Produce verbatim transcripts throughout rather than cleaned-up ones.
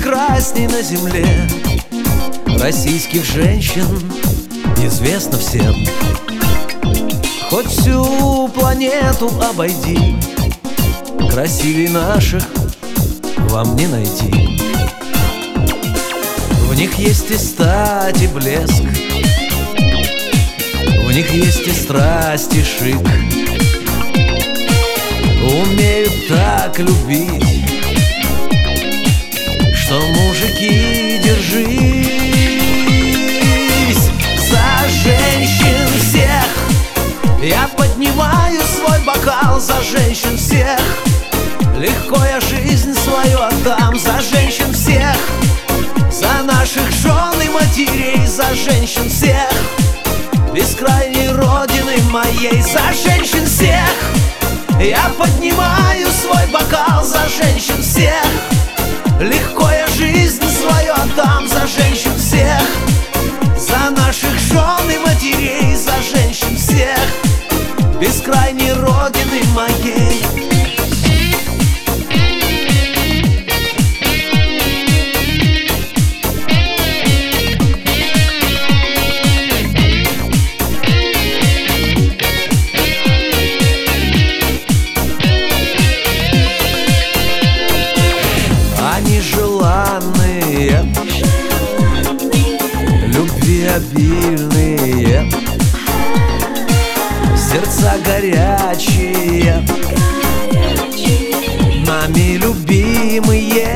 прекрасней на земле российских женщин известно всем. Хоть всю планету обойди, красивей наших вам не найти. В них есть и стать, и блеск, в них есть и страсть, и шик. Умеют так любить, что мужики, держись за женщин всех. Я поднимаю свой бокал за женщин всех. Легко я жизнь свою отдам за женщин всех, за наших жен и матерей, за женщин всех, бескрайней родины моей, за женщин всех. Я поднимаю свой бокал за женщин всех. Легко я жизнь свою отдам за женщин всех, за наших жен и матерей, за женщин всех, бескрайней родины моей. Они желанные, любви обильные, сердца горячие, нами любимые.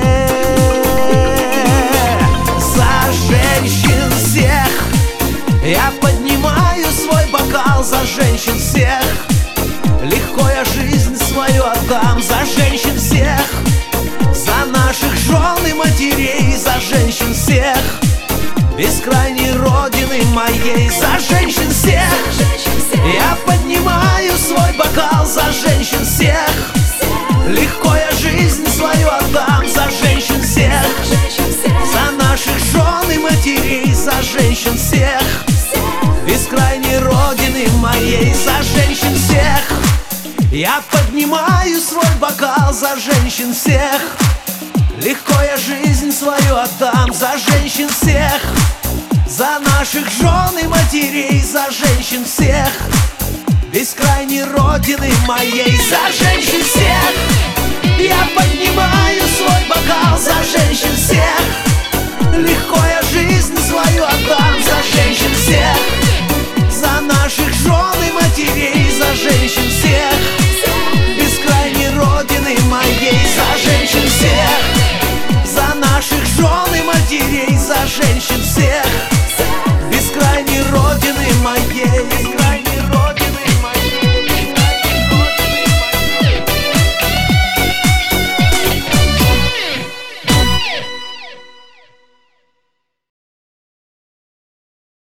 За женщин всех я поднимаю свой бокал, за женщин всех. Легко я жизнь свою отдам за женщин всех, за наших жен и матерей, за женщин всех, бескрайней родины моей, за женщин всех. Я поднимаю свой бокал за женщин всех. Легко я жизнь свою отдам за женщин всех, за наших жен и матерей, за женщин всех, бескрайней родины моей, за женщин всех. Я поднимаю свой бокал за женщин всех. Легко я жизнь свою отдам за женщин всех, за наших жен и матерей, за женщин всех, бескрайней родины моей, за женщин всех. Я поднимаю свой бокал за женщин всех. Легко я жизнь свою отдам за женщин всех, за наших жен и матерей, за женщин всех, бескрайней родины моей, за женщин всех, за наших жен и матерей, за женщин всех, бескрайней родины моей.